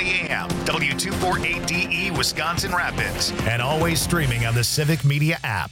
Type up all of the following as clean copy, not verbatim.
6:40 a.m. W248DE Wisconsin Rapids, and always streaming on the Civic Media app.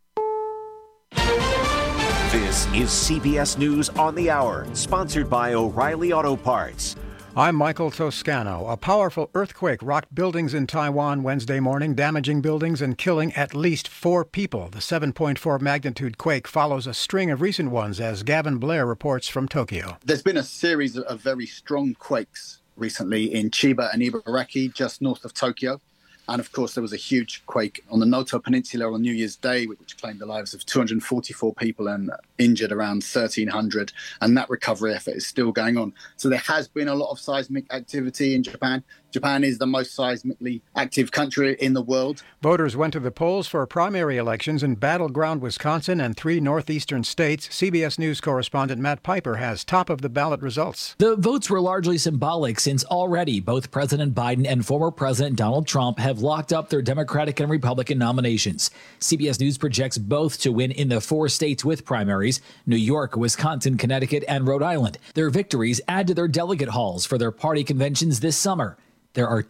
This is CBS News on the Hour, sponsored by O'Reilly Auto Parts. I'm Michael Toscano. A powerful earthquake rocked buildings in Taiwan Wednesday morning, damaging buildings and killing at least 4 people. The 7.4 magnitude quake follows a string of recent ones, as Gavin Blair reports from Tokyo. There's been a series of very strong quakes recently in Chiba and Ibaraki, just north of Tokyo. And of course, there was a huge quake on the Noto Peninsula on New Year's Day, which claimed the lives of 244 people and injured around 1,300. And that recovery effort is still going on. So there has been a lot of seismic activity in Japan. Japan is the most seismically active country in the world. Voters went to the polls for primary elections in battleground Wisconsin and 3 northeastern states. CBS News correspondent Matt Piper has top-of-the-ballot results. The votes were largely symbolic, since already both President Biden and former President Donald Trump have locked up their Democratic and Republican nominations. CBS News projects both to win in the 4 states with primaries: New York, Wisconsin, Connecticut, and Rhode Island. Their victories add to their delegate hauls for their party conventions this summer. There are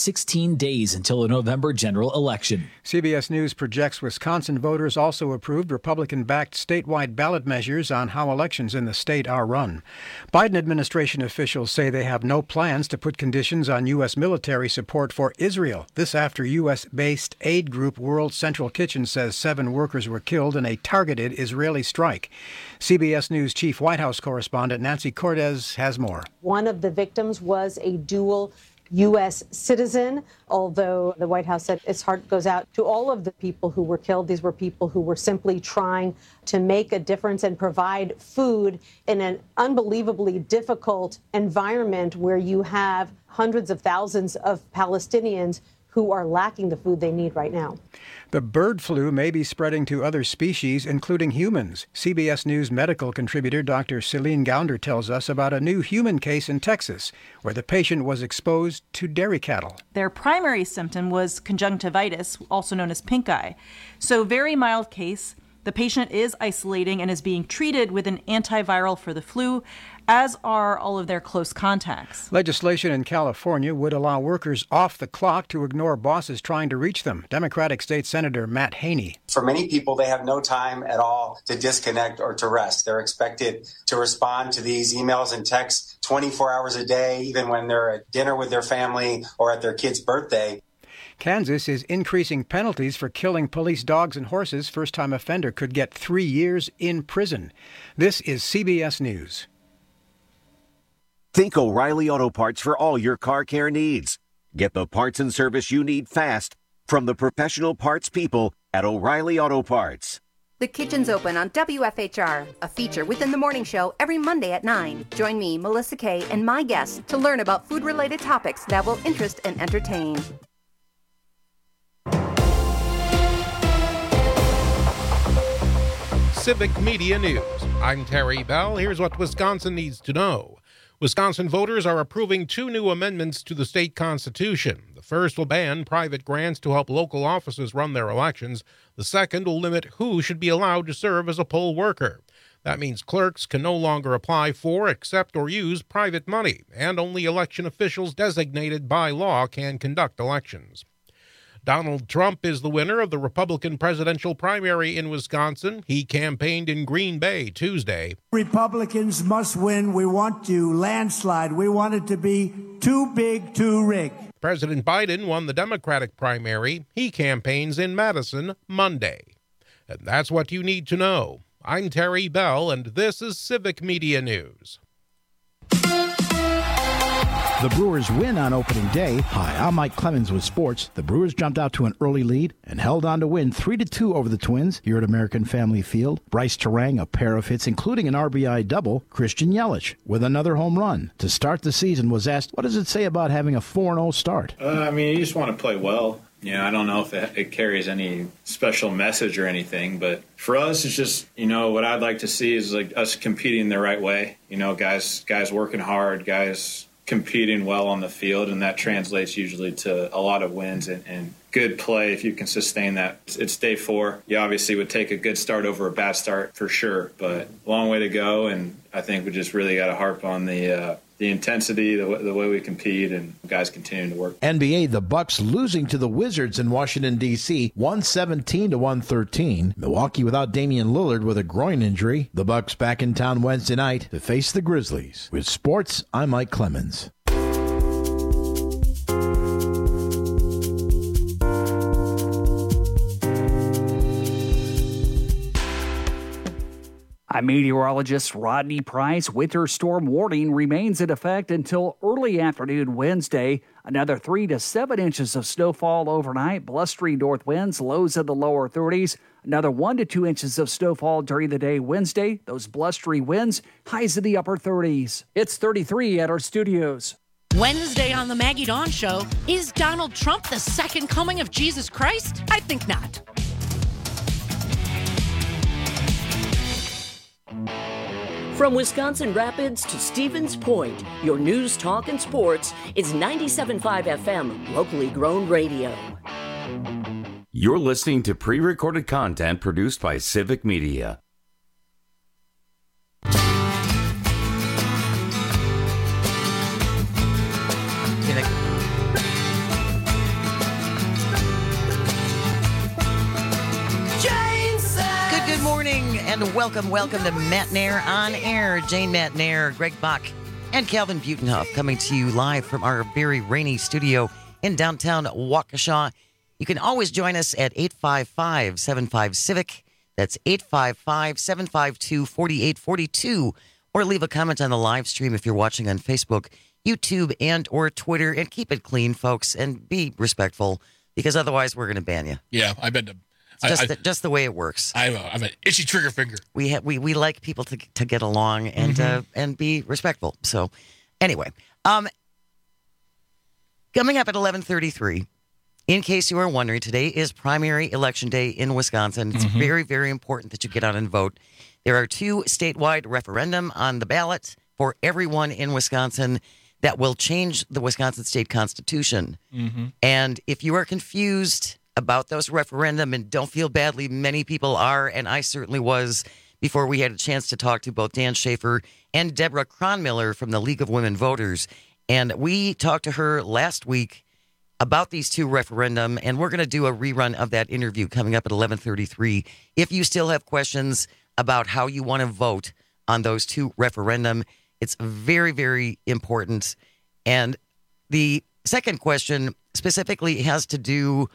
216 days until the November general election. CBS News projects Wisconsin voters also approved Republican-backed statewide ballot measures on how elections in the state are run. Biden administration officials say they have no plans to put conditions on U.S. military support for Israel. This after U.S.-based aid group World Central Kitchen says 7 workers were killed in a targeted Israeli strike. CBS News chief White House correspondent Nancy Cortez has more. One of the victims was a dual U.S. citizen, although the White House said its heart goes out to all of the people who were killed. These were people who were simply trying to make a difference and provide food in an unbelievably difficult environment where you have hundreds of thousands of Palestinians who are lacking the food they need right now. The bird flu may be spreading to other species, including humans. CBS News medical contributor Dr. Celine Gounder tells us about a new human case in Texas, where the patient was exposed to dairy cattle. Their primary symptom was conjunctivitis, also known as pink eye. So very mild case. The patient is isolating and is being treated with an antiviral for the flu, as are all of their close contacts. Legislation in California would allow workers off the clock to ignore bosses trying to reach them. Democratic State Senator Matt Haney. For many people, they have no time at all to disconnect or to rest. They're expected to respond to these emails and texts 24 hours a day, even when they're at dinner with their family or at their kid's birthday. Kansas is increasing penalties for killing police dogs and horses. First-time offender could get 3 years in prison. This is CBS News. Think O'Reilly Auto Parts for all your car care needs. Get the parts and service you need fast from the professional parts people at O'Reilly Auto Parts. The Kitchen's Open on WFHR, a feature within the morning show every Monday at 9. Join me, Melissa Kay, and my guests to learn about food-related topics that will interest and entertain. Civic Media News. I'm Terry Bell. Here's what Wisconsin needs to know. Wisconsin voters are approving 2 new amendments to the state constitution. The first will ban private grants to help local offices run their elections. The second will limit who should be allowed to serve as a poll worker. That means clerks can no longer apply for, accept, or use private money, and only election officials designated by law can conduct elections. Donald Trump is the winner of the Republican presidential primary in Wisconsin. He campaigned in Green Bay Tuesday. Republicans must win. We want to landslide. We want it to be too big, too rigged. President Biden won the Democratic primary. He campaigns in Madison Monday. And that's what you need to know. I'm Terry Bell, and this is Civic Media News. The Brewers win on opening day. Hi, I'm Mike Clemens with sports. The Brewers jumped out to an early lead and held on to win 3-2 over the Twins here at American Family Field. Bryce Terang, a pair of hits, including an RBI double. Christian Yelich with another home run. To start the season was asked, what does it say about having a 4-0 start? You just want to play well. I don't know if it carries any special message or anything, but for us, it's just, what I'd like to see is like us competing the right way. Guys working hard, guys competing well on the field, and that translates usually to a lot of wins and good play if you can sustain that. It's day 4. You obviously would take a good start over a bad start for sure, but long way to go, and I think we just really got to harp on the the intensity, the way we compete, and guys continuing to work. NBA, the Bucks losing to the Wizards in Washington, D.C., 117-113. Milwaukee without Damian Lillard with a groin injury. The Bucks back in town Wednesday night to face the Grizzlies. With sports, I'm Mike Clemens. I'm meteorologist Rodney Price. Winter storm warning remains in effect until early afternoon Wednesday. Another 3 to 7 inches of snowfall overnight. Blustery north winds, lows in the lower 30s. Another 1 to 2 inches of snowfall during the day Wednesday. Those blustery winds, highs in the upper 30s. It's 33 at our studios. Wednesday on the Maggie Dawn Show. Is Donald Trump the second coming of Jesus Christ? I think not. From Wisconsin Rapids to Stevens Point, your news, talk, and sports is 97.5 FM, locally grown radio. You're listening to pre-recorded content produced by Civic Media. Good morning and welcome to Matt Nair on Air. Jane Matt Nair, Greg Bach, and Calvin Butenhoff coming to you live from our very rainy studio in downtown Waukesha. You can always join us at 855-75-CIVIC. That's 855-752-4842. Or leave a comment on the live stream if you're watching on Facebook, YouTube, and or Twitter. And keep it clean, folks, and be respectful, because otherwise we're going to ban you. Yeah, I've been to... Just the way it works. I have an itchy trigger finger. We like people to get along and be respectful. So, anyway, coming up at 11:33. In case you are wondering, today is primary election day in Wisconsin. It's very, very important that you get out and vote. There are 2 statewide referendum on the ballot for everyone in Wisconsin that will change the Wisconsin state constitution. And if you are confused about those referendum, and don't feel badly, many people are, and I certainly was before we had a chance to talk to both Dan Schaefer and Deborah Cronmiller from the League of Women Voters. And we talked to her last week about these 2 referendum, and we're going to do a rerun of that interview coming up at 11:33. If you still have questions about how you want to vote on those 2 referendum, it's very, very important. And the second question specifically has to do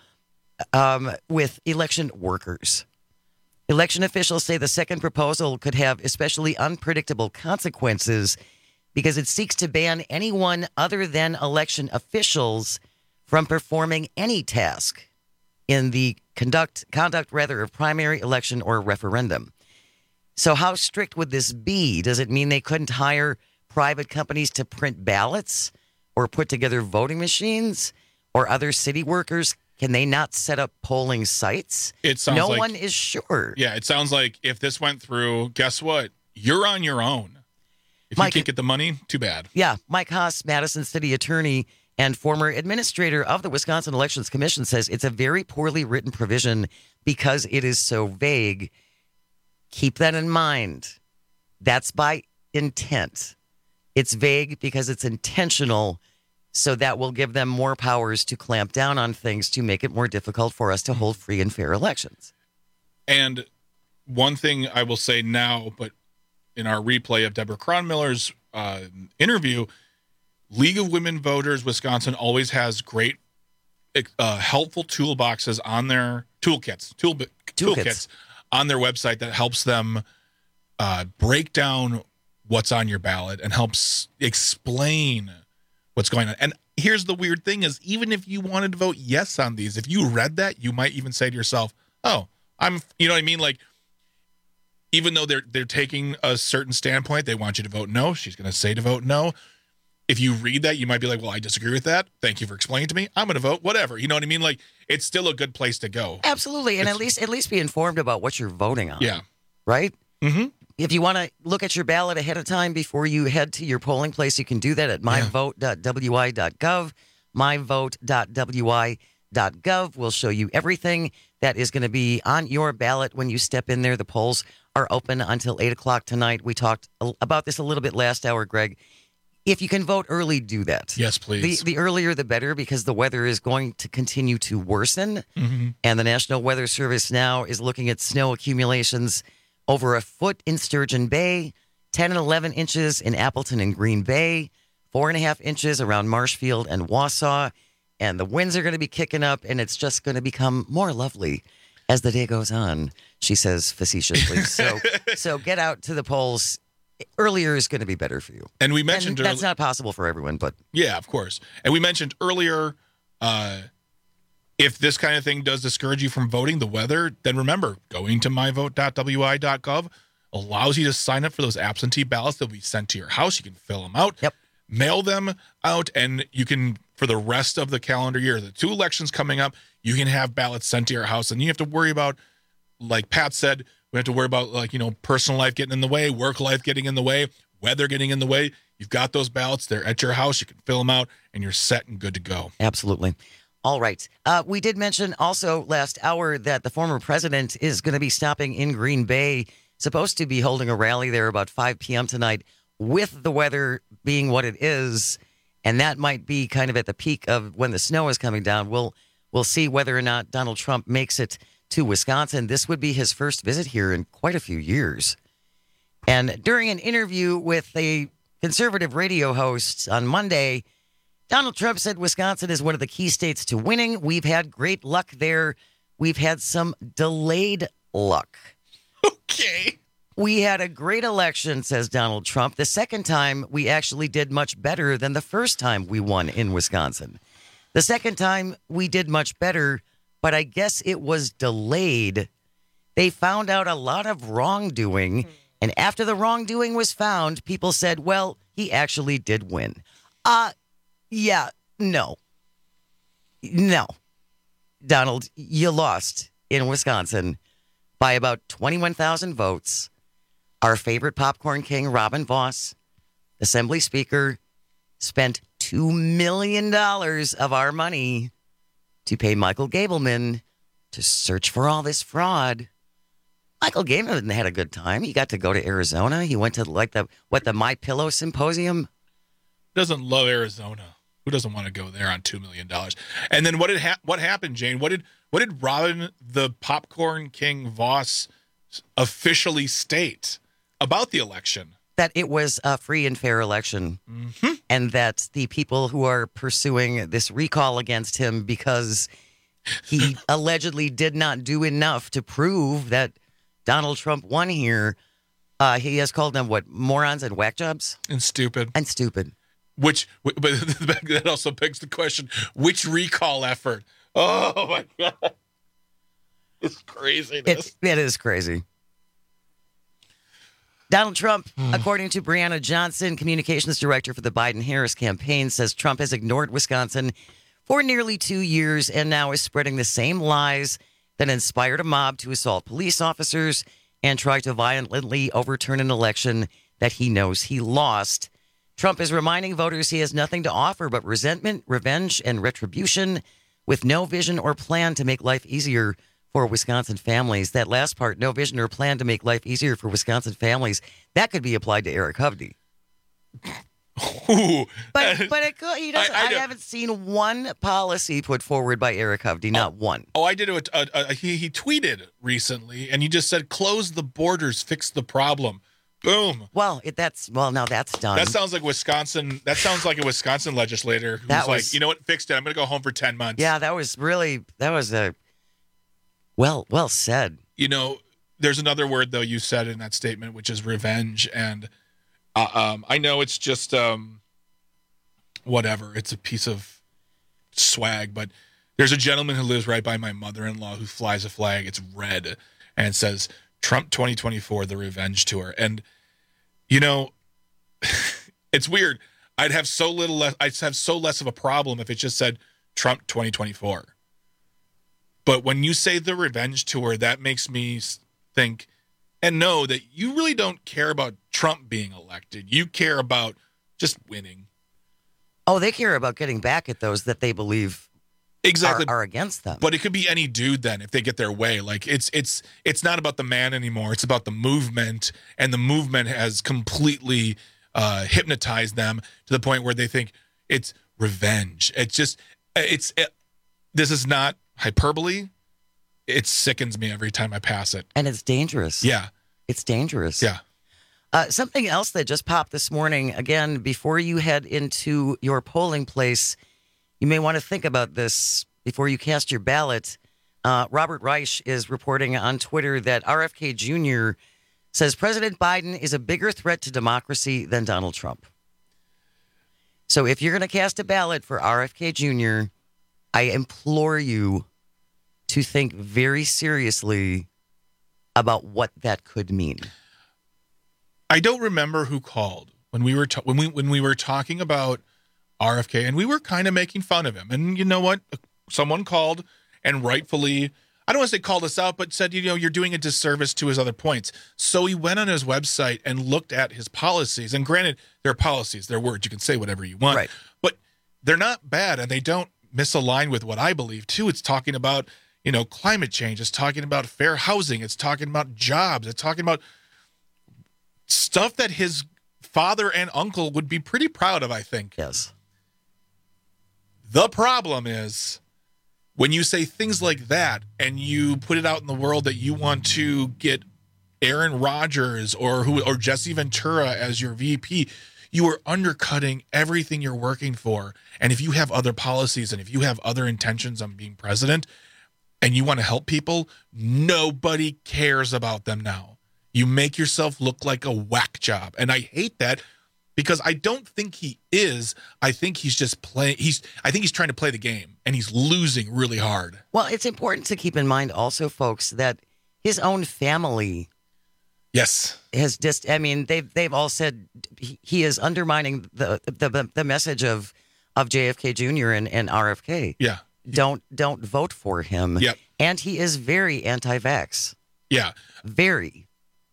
with election workers. Election officials say the second proposal could have especially unpredictable consequences because it seeks to ban anyone other than election officials from performing any task in the conduct of primary election or referendum. So how strict would this be? Does it mean they couldn't hire private companies to print ballots or put together voting machines, or other city workers? Can they not set up polling sites? It sounds no like, one is sure. Yeah, it sounds like if this went through, guess what? You're on your own. If you can't get the money, too bad. Yeah, Mike Haas, Madison City Attorney and former administrator of the Wisconsin Elections Commission, says it's a very poorly written provision because it is so vague. Keep that in mind. That's by intent. It's vague because it's intentional. So that will give them more powers to clamp down on things to make it more difficult for us to hold free and fair elections. And one thing I will say now, but in our replay of Deborah Cronmiller's interview, League of Women Voters Wisconsin always has great, helpful toolboxes on their toolkits on their website that helps them break down what's on your ballot and helps explain what's going on. And here's the weird thing is, even if you wanted to vote yes on these, if you read that, you might even say to yourself, oh, you know what I mean? Like, even though they're taking a certain standpoint, they want you to vote no. She's going to say to vote no. If you read that, you might be like, well, I disagree with that. Thank you for explaining to me. I'm going to vote whatever. You know what I mean? Like, it's still a good place to go. Absolutely. And at least be informed about what you're voting on. Yeah. Right? Mm-hmm. If you want to look at your ballot ahead of time before you head to your polling place, you can do that at myvote.wi.gov. Myvote.wi.gov will show you everything that is going to be on your ballot when you step in there. The polls are open until 8 o'clock tonight. We talked about this a little bit last hour, Greg. If you can vote early, do that. Yes, please. The earlier, the better, because the weather is going to continue to worsen. Mm-hmm. And the National Weather Service now is looking at snow accumulations over a foot in Sturgeon Bay, 10 and 11 inches in Appleton and Green Bay, 4.5 inches around Marshfield and Wausau. And the winds are going to be kicking up, and it's just going to become more lovely as the day goes on, she says facetiously. So get out to the polls. Earlier is going to be better for you. And we mentioned that's not possible for everyone, but yeah, of course. And we mentioned earlier, if this kind of thing does discourage you from voting, the weather, then remember, going to myvote.wi.gov allows you to sign up for those absentee ballots that will be sent to your house. You can fill them out, mail them out, and you can, for the rest of the calendar year, the 2 elections coming up, you can have ballots sent to your house. And you have to worry about, like Pat said, we have to worry about, like, personal life getting in the way, work life getting in the way, weather getting in the way. You've got those ballots. They're at your house. You can fill them out, and you're set and good to go. Absolutely. All right. We did mention also last hour that the former president is going to be stopping in Green Bay, supposed to be holding a rally there about 5 p.m. tonight, with the weather being what it is, and that might be kind of at the peak of when the snow is coming down. We'll see whether or not Donald Trump makes it to Wisconsin. This would be his first visit here in quite a few years. And during an interview with a conservative radio host on Monday, Donald Trump said Wisconsin is one of the key states to winning. We've had great luck there. We've had some delayed luck. Okay. We had a great election, says Donald Trump. The second time, we actually did much better than the first time we won in Wisconsin. The second time, we did much better, but I guess it was delayed. They found out a lot of wrongdoing, and after the wrongdoing was found, people said, well, he actually did win. Yeah, no. Donald, you lost in Wisconsin by about 21,000 votes. Our favorite popcorn king, Robin Vos, Assembly Speaker, spent $2 million of our money to pay Michael Gableman to search for all this fraud. Michael Gableman had a good time. He got to go to Arizona. He went to the MyPillow Symposium. Doesn't love Arizona. Who doesn't want to go there on $2 million? And then what happened, Jane? What did Robin the Popcorn King Vos officially state about the election? That it was a free and fair election, and that the people who are pursuing this recall against him because he allegedly did not do enough to prove that Donald Trump won here, he has called them, morons and whack jobs? And stupid. But that also begs the question, which recall effort? Oh, my God. It's craziness. It is crazy. Donald Trump, according to Brianna Johnson, communications director for the Biden-Harris campaign, says Trump has ignored Wisconsin for nearly 2 years and now is spreading the same lies that inspired a mob to assault police officers and try to violently overturn an election that he knows he lost. Trump is reminding voters he has nothing to offer but resentment, revenge, and retribution, with no vision or plan to make life easier for Wisconsin families. That last part, no vision or plan to make life easier for Wisconsin families, that could be applied to Eric Hovde. But it could, he doesn't. I haven't seen one policy put forward by Eric Hovde, not one. Oh, I did it. He tweeted recently, and he just said, "Close the borders, fix the problem." Boom. Well, now that's done. That sounds like Wisconsin. That sounds like a Wisconsin legislator who's like, you know what, fixed it. I'm going to go home for 10 months. Yeah, that was a well said. There's another word though you said in that statement, which is revenge, and I know it's just whatever. It's a piece of swag, but there's a gentleman who lives right by my mother-in-law who flies a flag. It's red and it says Trump 2024, the revenge tour. And it's weird. I'd have so less of a problem if it just said Trump 2024. But when you say the revenge tour, that makes me think and know that you really don't care about Trump being elected. You care about just winning. Oh, they care about getting back at those that they believe are against them. But it could be any dude then if they get their way. Like it's not about the man anymore. It's about the movement, and the movement has completely hypnotize them to the point where they think it's revenge. This is not hyperbole. It sickens me every time I pass it. And it's dangerous. Yeah. It's dangerous. Yeah. Something else that just popped this morning, again, before you head into your polling place, you may want to think about this before you cast your ballot. Robert Reich is reporting on Twitter that RFK Jr. says President Biden is a bigger threat to democracy than Donald Trump. So if you're going to cast a ballot for RFK Jr., I implore you to think very seriously about what that could mean. I don't remember who called when we were when we were talking about RFK, and we were kind of making fun of him. And you know what? Someone called and rightfully, I don't want to say called us out, but said, you're doing a disservice to his other points. So he went on his website and looked at his policies. And granted, they're policies, they're words. You can say whatever you want, right. But they're not bad, and they don't misalign with what I believe too. It's talking about, climate change. It's talking about fair housing. It's talking about jobs. It's talking about stuff that his father and uncle would be pretty proud of, I think. Yes. The problem is when you say things like that and you put it out in the world that you want to get Aaron Rodgers or Jesse Ventura as your VP, you are undercutting everything you're working for. And if you have other policies and if you have other intentions on being president and you want to help people, nobody cares about them now. You make yourself look like a whack job. And I hate that because I don't think he is. I think he's just playing. I think he's trying to play the game and he's losing really hard. Well, it's important to keep in mind also, folks, that his own family has just, they've all said he is undermining the message of JFK Jr. and RFK. Yeah. Don't vote for him. Yeah. And he is very anti-vax. Yeah. Very.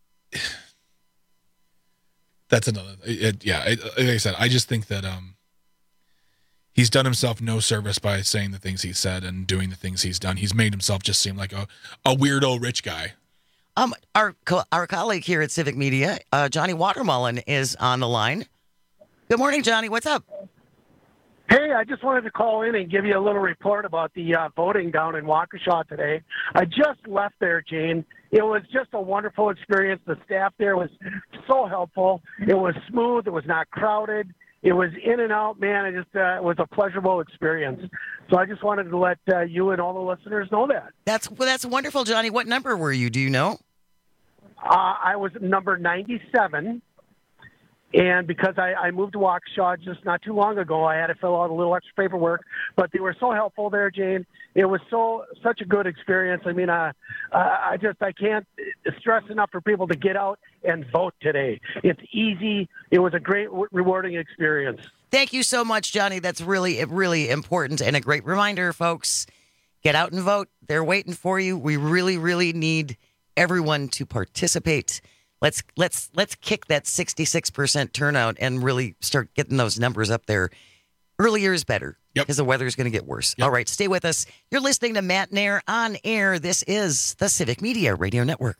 That's another. Like I said, I just think that he's done himself no service by saying the things he said and doing the things he's done. He's made himself just seem like a weirdo rich guy. Our colleague here at Civic Media, Johnny Watermullen, is on the line. Good morning, Johnny. What's up? Hey, I just wanted to call in and give you a little report about the voting down in Waukesha today. I just left there, Gene. It was just a wonderful experience. The staff there was so helpful. It was smooth. It was not crowded. It was in and out, man. It was a pleasurable experience. So I just wanted to let you and all the listeners know that. That's wonderful, Johnny. What number were you? Do you know? I was number 97. And because I moved to Waukesha just not too long ago, I had to fill out a little extra paperwork. But they were so helpful there, Jane. It was such a good experience. I mean, I can't stress enough for people to get out and vote today. It's easy. It was a great, rewarding experience. Thank you so much, Johnny. That's really, really important and a great reminder, folks. Get out and vote. They're waiting for you. We really, really need everyone to participate. Let's kick that 66% turnout and really start getting those numbers up there. Earlier is better because the weather is going to get worse. All right, stay with us. You're listening to Matt Nair on air. This is the Civic Media Radio Network.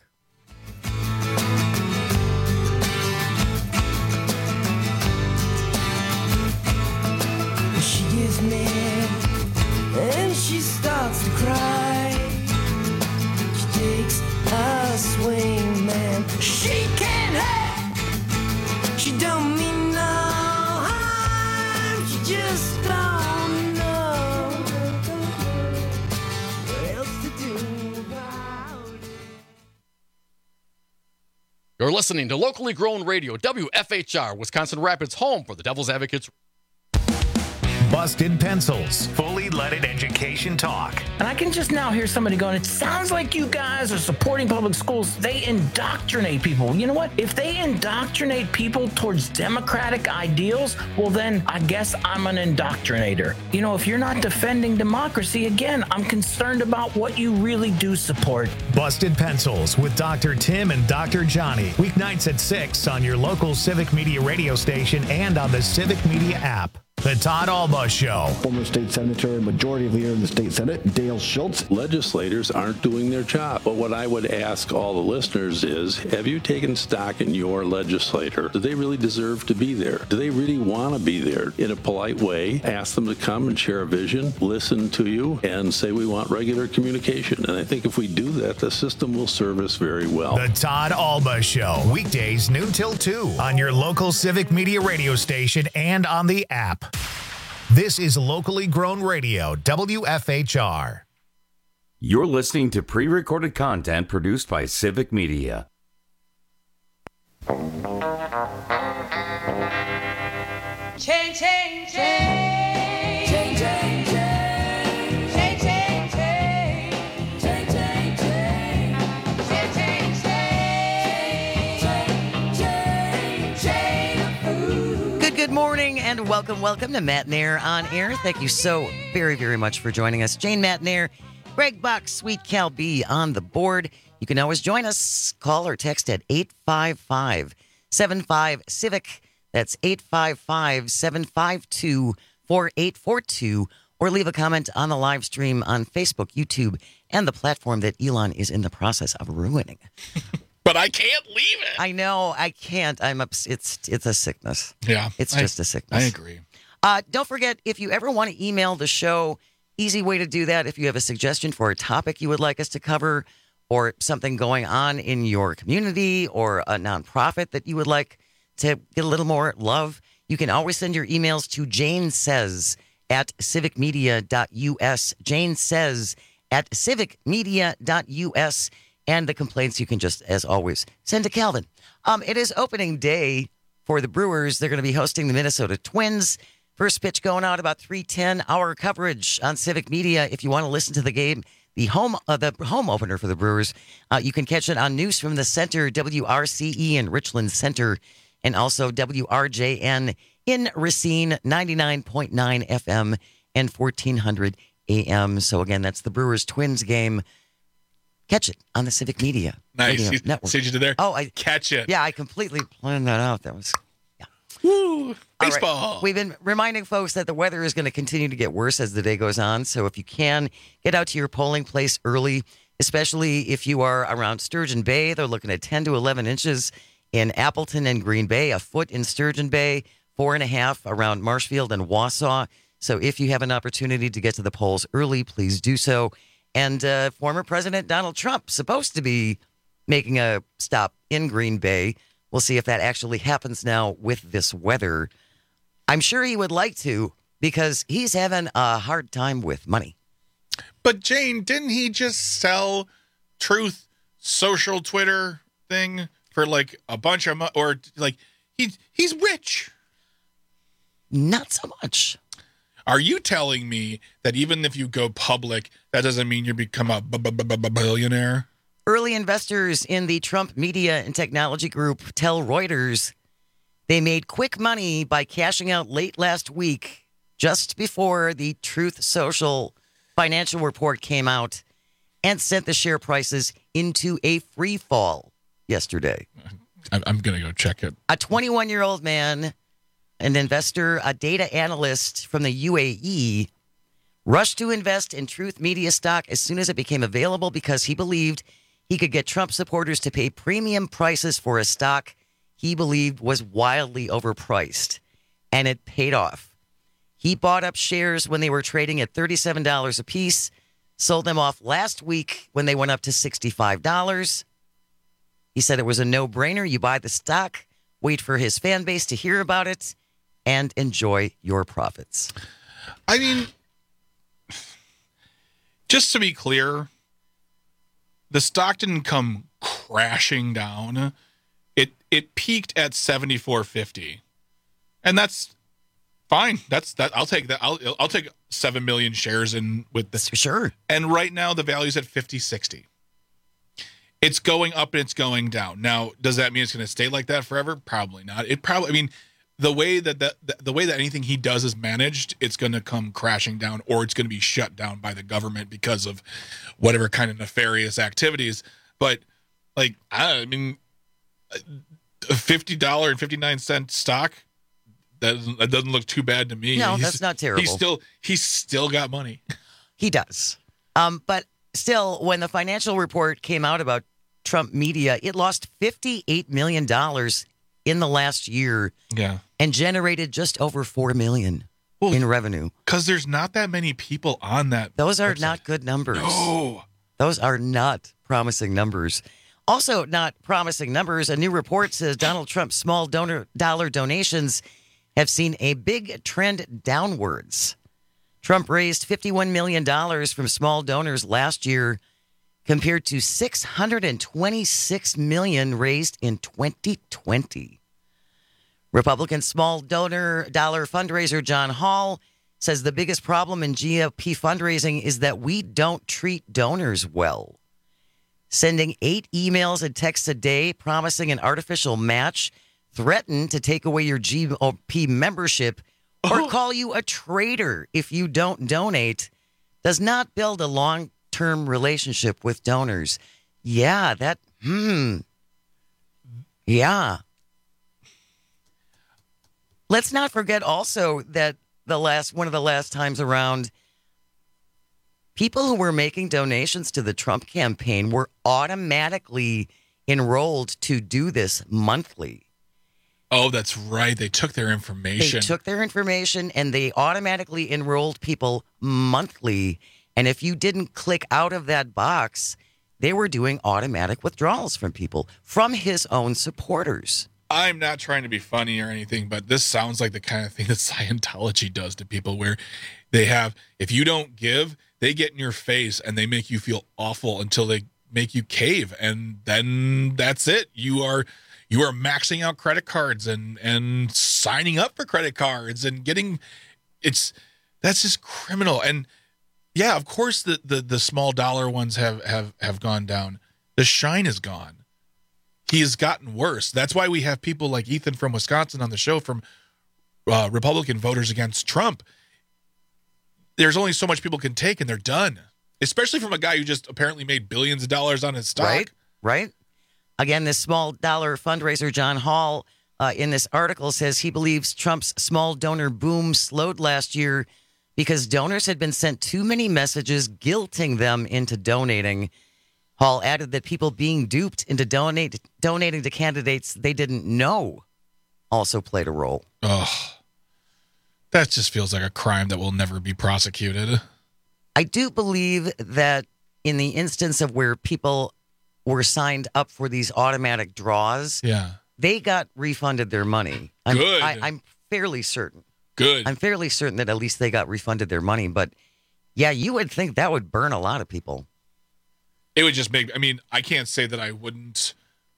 She gets mad and she starts to cry. She takes a swing, man. She can't hurt. She don't mean no harm. She just don't know what else to do about it. You're listening to locally grown radio, WFHR, Wisconsin Rapids, home for the Devil's Advocates. Busted Pencils, fully leaded education talk. And I can just now hear somebody going, it sounds like you guys are supporting public schools. They indoctrinate people. You know what? If they indoctrinate people towards democratic ideals, well, then I guess I'm an indoctrinator. You know, if you're not defending democracy, again, I'm concerned about what you really do support. Busted Pencils with Dr. Tim and Dr. Johnny. Weeknights at 6 on your local Civic Media radio station and on the Civic Media app. The Todd Alba Show. Former state senator, majority leader in the state senate, Dale Schultz. Legislators aren't doing their job. But what I would ask all the listeners is, have you taken stock in your legislator? Do they really deserve to be there? Do they really want to be there? In a polite way, ask them to come and share a vision, listen to you, and say we want regular communication. And I think if we do that, the system will serve us very well. The Todd Alba Show. Weekdays noon till 2 on your local Civic Media radio station and on the app. This is locally grown radio, WFHR. You're listening to pre-recorded content produced by Civic Media. Change, change, change. Change, change, change. Change, change, change. Change, change, change. Change, change, change. Good morning and welcome to Matt Nair on Air. Thank you so very, very much for joining us. Jane Matt Nair, Greg Buck, Sweet Cal B on the board. You can always join us. Call or text at 855-75-CIVIC. That's 855-752-4842. Or leave a comment on the live stream on Facebook, YouTube, and the platform that Elon is in the process of ruining. But I can't leave it. I know, I can't. It's a sickness. Yeah. It's just a sickness. I agree. Don't forget, if you ever want to email the show, easy way to do that. If you have a suggestion for a topic you would like us to cover or something going on in your community or a nonprofit that you would like to get a little more love, you can always send your emails to janesays@civicmedia.us. janesays@civicmedia.us. And the complaints you can just, as always, send to Calvin. It is opening day for the Brewers. They're going to be hosting the Minnesota Twins. First pitch going out about 3:10. Our coverage on Civic Media. If you want to listen to the game, the home opener for the Brewers, you can catch it on News from the Center, WRCE in Richland Center, and also WRJN in Racine, 99.9 FM and 1400 AM. So again, that's the Brewers Twins game. Catch it on the Civic Media Radio Network. See what you did there? Oh, I catch it. Yeah, I completely planned that out. That was, yeah. Woo! Baseball. Right. We've been reminding folks that the weather is going to continue to get worse as the day goes on. So if you can, get out to your polling place early, especially if you are around Sturgeon Bay. They're looking at 10 to 11 inches in Appleton and Green Bay, a foot in Sturgeon Bay, 4.5 around Marshfield and Wausau. So if you have an opportunity to get to the polls early, please do so. And former President Donald Trump supposed to be making a stop in Green Bay. We'll see if that actually happens now with this weather. I'm sure he would like to because he's having a hard time with money. But Jane, didn't he just sell Truth Social Twitter thing for like a bunch of money? Or like he's rich? Not so much. Are you telling me that even if you go public, that doesn't mean you become a billionaire? Early investors in the Trump Media and Technology Group tell Reuters they made quick money by cashing out late last week, just before the Truth Social financial report came out, and sent the share prices into a free fall yesterday. I'm going to go check it. A 21-year-old man, an investor, a data analyst from the UAE, rushed to invest in Truth Media stock as soon as it became available because he believed he could get Trump supporters to pay premium prices for a stock he believed was wildly overpriced. And it paid off. He bought up shares when they were trading at $37 a piece, sold them off last week when they went up to $65. He said it was a no-brainer. You buy the stock, wait for his fan base to hear about it, and enjoy your profits. I mean, just to be clear, the stock didn't come crashing down. It peaked at 74.50, and that's fine. That's that. I'll take that. I'll take 7 million shares in with this. Sure. And right now the value's at 50.60. It's going up and it's going down. Now, does that mean it's going to stay like that forever? Probably not. It probably. I mean, the way that anything he does is managed, it's going to come crashing down, or it's going to be shut down by the government because of whatever kind of nefarious activities. But like, I mean, a $50.59 stock that doesn't look too bad to me. No, that's not terrible. He's still got money. He does. But still, when the financial report came out about Trump media, it lost $58 million in the last year. Yeah. And generated just over $4 million in revenue. Because there's not that many people on that. Those are website. not good numbers. No. Those are not promising numbers. Also not promising numbers, a new report says Donald Trump's small dollar donations have seen a big trend downwards. Trump raised $51 million from small donors last year compared to $626 million raised in 2020. Republican small dollar fundraiser John Hall says the biggest problem in GOP fundraising is that we don't treat donors well. Sending 8 emails and texts a day promising an artificial match, threaten to take away your GOP membership, or call you a traitor if you don't donate does not build a long-term relationship with donors. Yeah, yeah. Let's not forget also that one of the last times around, people who were making donations to the Trump campaign were automatically enrolled to do this monthly. Oh, that's right. They took their information. And they automatically enrolled people monthly. And if you didn't click out of that box, they were doing automatic withdrawals from people, from his own supporters. I'm not trying to be funny or anything, but this sounds like the kind of thing that Scientology does to people, where they have, if you don't give, they get in your face and they make you feel awful until they make you cave. And then that's it. You are maxing out credit cards and signing up for credit cards and that's just criminal. And yeah, of course the small dollar ones have gone down. The shine is gone. He has gotten worse. That's why we have people like Ethan from Wisconsin on the show, from Republican Voters Against Trump. There's only so much people can take and they're done. Especially from a guy who just apparently made billions of dollars on his stock. Right. Again, this small dollar fundraiser, John Hall, in this article says he believes Trump's small donor boom slowed last year because donors had been sent too many messages guilting them into donating. Hall added that people being duped into donating to candidates they didn't know also played a role. Oh, that just feels like a crime that will never be prosecuted. I do believe that in the instance of where people were signed up for these automatic draws, they got refunded their money. Good. I'm fairly certain. Good. I'm fairly certain that at least they got refunded their money. But yeah, you would think that would burn a lot of people. It would just make, I can't say that I wouldn't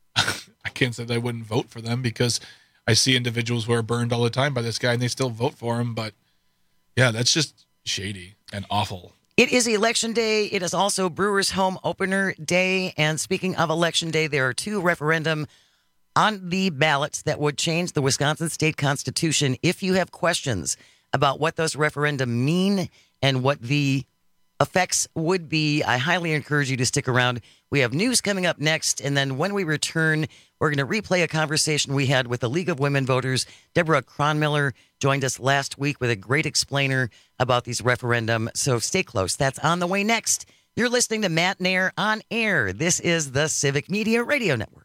vote for them, because I see individuals who are burned all the time by this guy and they still vote for him. But yeah, that's just shady and awful. It is Election Day. It is also Brewers Home Opener Day. And speaking of Election Day, there are 2 referendum on the ballots that would change the Wisconsin state constitution. If you have questions about what those referendum mean and what the effects would be, I highly encourage you to stick around. We have news coming up next, and then when we return, we're going to replay a conversation we had with the League of Women Voters. Deborah Cronmiller joined us last week with a great explainer about these referendum, so stay close. That's on the way next. You're listening to Matt Nair on Air. This is the Civic Media Radio Network.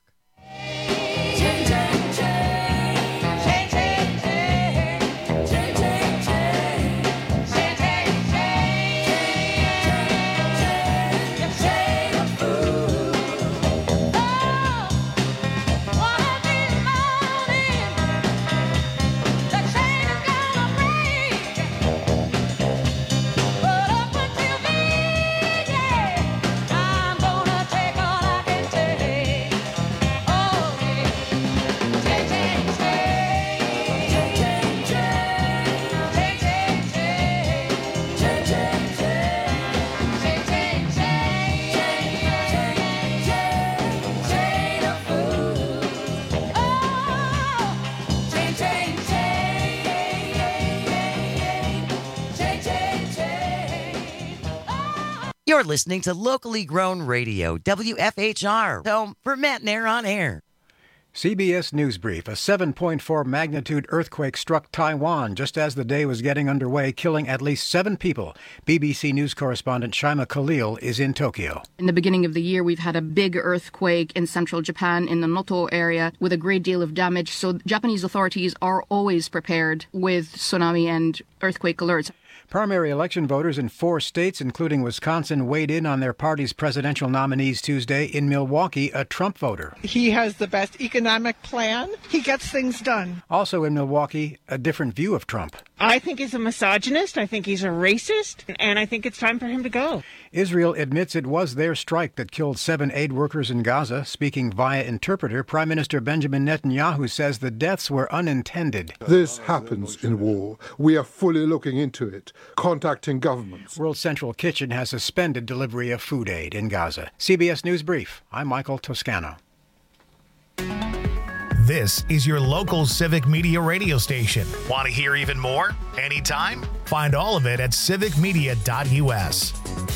You're listening to locally grown radio, WFHR. Home for Matt Nair on Air. CBS News Brief. A 7.4 magnitude earthquake struck Taiwan just as the day was getting underway, killing at least 7 people. BBC News correspondent Shaima Khalil is in Tokyo. In the beginning of the year, we've had a big earthquake in central Japan in the Noto area with a great deal of damage. So Japanese authorities are always prepared with tsunami and earthquake alerts. Primary election voters in 4 states, including Wisconsin, weighed in on their party's presidential nominees Tuesday. In Milwaukee, a Trump voter. He has the best economic plan. He gets things done. Also in Milwaukee, a different view of Trump. I think he's a misogynist. I think he's a racist. And I think it's time for him to go. Israel admits it was their strike that killed 7 aid workers in Gaza. Speaking via interpreter, Prime Minister Benjamin Netanyahu says the deaths were unintended. This happens in war. We are fully looking into it, contacting governments. World Central Kitchen has suspended delivery of food aid in Gaza. CBS News Brief. I'm Michael Toscano. This is your local civic media radio station. Want to hear even more? Anytime? Find all of it at civicmedia.us.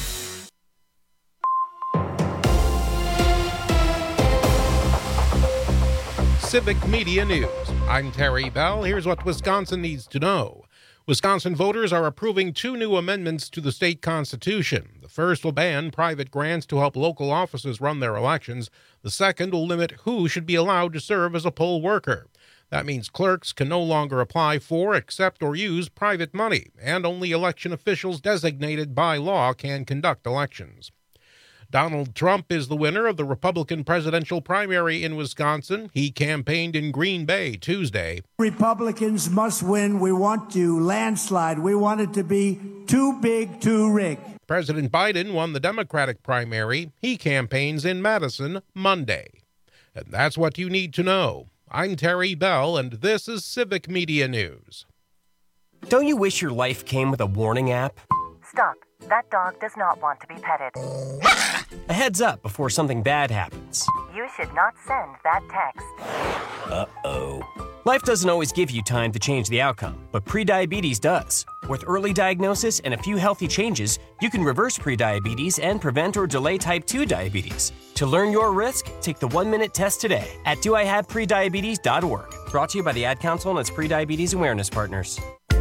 Civic Media News. I'm Terry Bell. Here's what Wisconsin needs to know. Wisconsin voters are approving 2 new amendments to the state constitution. The first will ban private grants to help local offices run their elections. The second will limit who should be allowed to serve as a poll worker. That means clerks can no longer apply for, accept, or use private money, and only election officials designated by law can conduct elections. Donald Trump is the winner of the Republican presidential primary in Wisconsin. He campaigned in Green Bay Tuesday. Republicans must win. We want to landslide. We want it to be too big, too rigged. President Biden won the Democratic primary. He campaigns in Madison Monday. And that's what you need to know. I'm Terry Bell, and this is Civic Media News. Don't you wish your life came with a warning app? Stop. That dog does not want to be petted. A heads up before something bad happens. You should not send that text. Uh-oh. Life doesn't always give you time to change the outcome, but prediabetes does. With early diagnosis and a few healthy changes, you can reverse prediabetes and prevent or delay type 2 diabetes. To learn your risk, take the 1-minute test today at doihaveprediabetes.org. Brought to you by the Ad Council and its prediabetes awareness partners.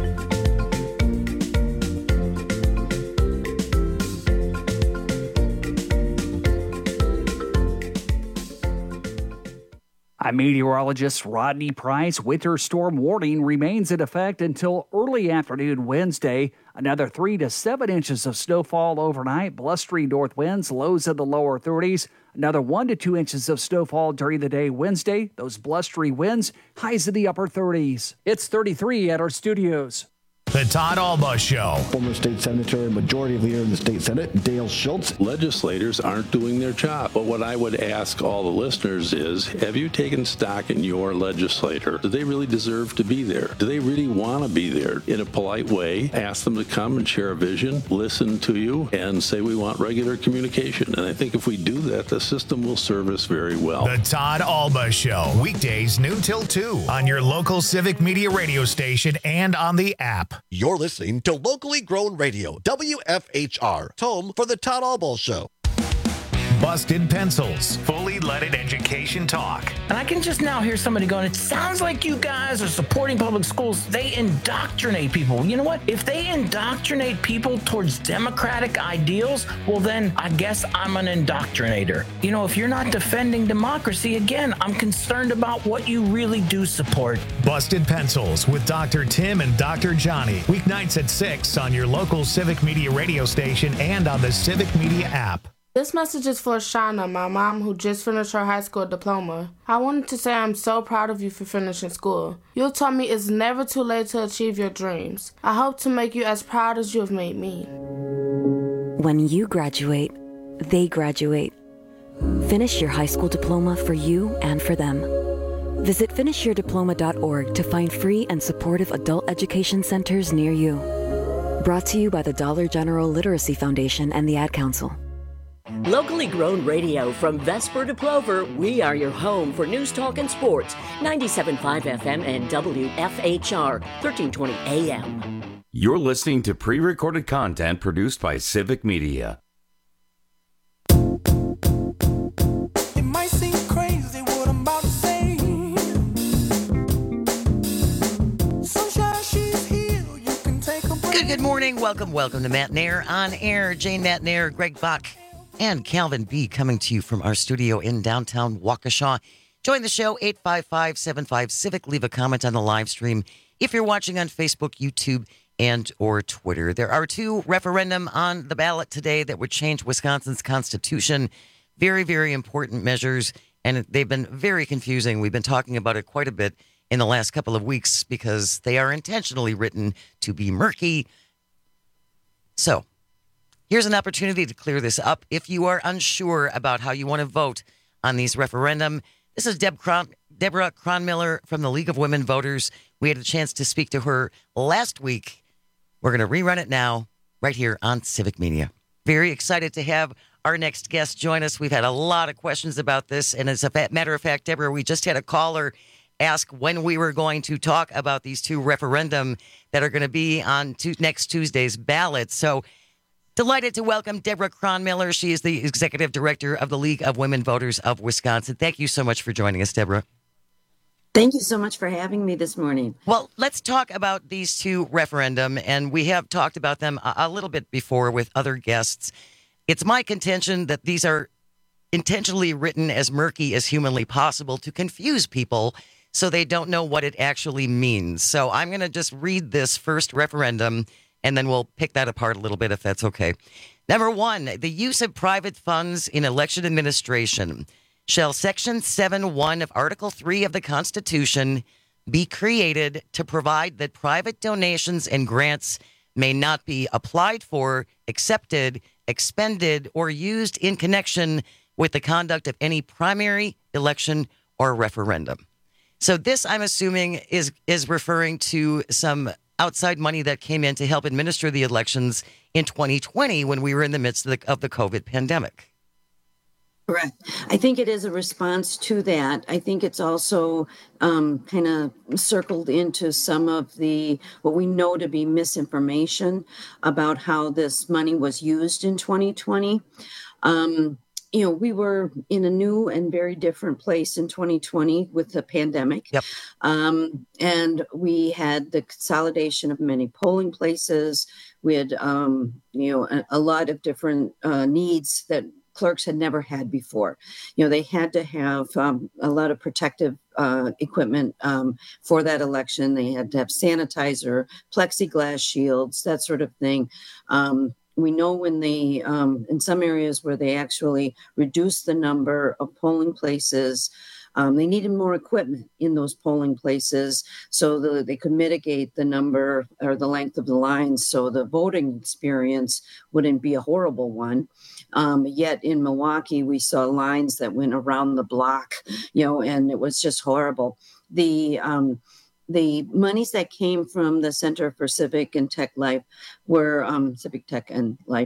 I'm meteorologist Rodney Price. Winter storm warning remains in effect until early afternoon Wednesday. Another 3 to 7 inches of snowfall overnight. Blustery north winds, lows in the lower 30s. Another 1 to 2 inches of snowfall during the day Wednesday. Those blustery winds, highs in the upper 30s. It's 33 at our studios. The Todd Alba Show. Former state senator, majority leader in the state senate, Dale Schultz. Legislators aren't doing their job. But what I would ask all the listeners is, have you taken stock in your legislator? Do they really deserve to be there? Do they really want to be there? In a polite way, ask them to come and share a vision, listen to you, and say we want regular communication. And I think if we do that, the system will serve us very well. The Todd Alba Show. Weekdays noon till 2 on your local civic media radio station and on the app. You're listening to locally grown radio, WFHR, home for the Todd Alba Show. Busted Pencils, fully leaded education talk. And I can just now hear somebody going, it sounds like you guys are supporting public schools. They indoctrinate people. You know what? If they indoctrinate people towards democratic ideals, well, then I guess I'm an indoctrinator. You know, if you're not defending democracy, again, I'm concerned about what you really do support. Busted Pencils with Dr. Tim and Dr. Johnny. Weeknights at 6 on your local Civic Media radio station and on the Civic Media app. This message is for Shauna, my mom, who just finished her high school diploma. I wanted to say I'm so proud of you for finishing school. You taught me it's never too late to achieve your dreams. I hope to make you as proud as you have made me. When you graduate, they graduate. Finish your high school diploma for you and for them. Visit finishyourdiploma.org to find free and supportive adult education centers near you. Brought to you by the Dollar General Literacy Foundation and the Ad Council. Locally grown radio from Vesper to Plover, we are your home for news, talk, and sports. 97.5 FM and WFHR, 1320 AM. You're listening to pre-recorded content produced by Civic Media. It might seem crazy what I'm about to say. Good morning. Welcome to Matt Nair on air. Jane Matt Nair, Greg Bach, and Calvin B. coming to you from our studio in downtown Waukesha. Join the show, 855-75-CIVIC. Leave a comment on the live stream if you're watching on Facebook, YouTube, and or Twitter. There are two referendum on the ballot today that would change Wisconsin's constitution. Very, very important measures, and they've been very confusing. We've been talking about it quite a bit in the last couple of weeks because they are intentionally written to be murky. So here's an opportunity to clear this up. If you are unsure about how you want to vote on these referendum, this is Deborah Cronmiller from the League of Women Voters. We had a chance to speak to her last week. We're going to rerun it now right here on Civic Media. Very excited to have our next guest join us. We've had a lot of questions about this. And as a matter of fact, Deborah, we just had a caller ask when we were going to talk about these two referendum that are going to be on next Tuesday's ballot. So delighted to welcome Deborah Cronmiller. She is the executive director of the League of Women Voters of Wisconsin. Thank you so much for joining us, Deborah. Thank you so much for having me this morning. Well, let's talk about these two referendum, and we have talked about them a little bit before with other guests. It's my contention that these are intentionally written as murky as humanly possible to confuse people so they don't know what it actually means. So I'm going to just read this first referendum, and then we'll pick that apart a little bit if that's okay. Number one, the use of private funds in election administration. Shall Section 7.1 of Article 3 of the Constitution be created to provide that private donations and grants may not be applied for, accepted, expended, or used in connection with the conduct of any primary election or referendum. So this, I'm assuming, is referring to some outside money that came in to help administer the elections in 2020 when we were in the midst of the COVID pandemic. Correct. I think it is a response to that. I think it's also kind of circled into some of what we know to be misinformation about how this money was used in 2020. We were in a new and very different place in 2020 with the pandemic. Yep. And we had the consolidation of many polling places. We had, a lot of different needs that clerks had never had before. They had to have a lot of protective equipment for that election. They had to have sanitizer, plexiglass shields, that sort of thing. We know when they, in some areas where they actually reduced the number of polling places, they needed more equipment in those polling places so that they could mitigate the number or the length of the lines so the voting experience wouldn't be a horrible one. Yet in Milwaukee, we saw lines that went around the block, and it was just horrible. The monies that came from the Center for Civic and Tech Life were Civic Tech and Life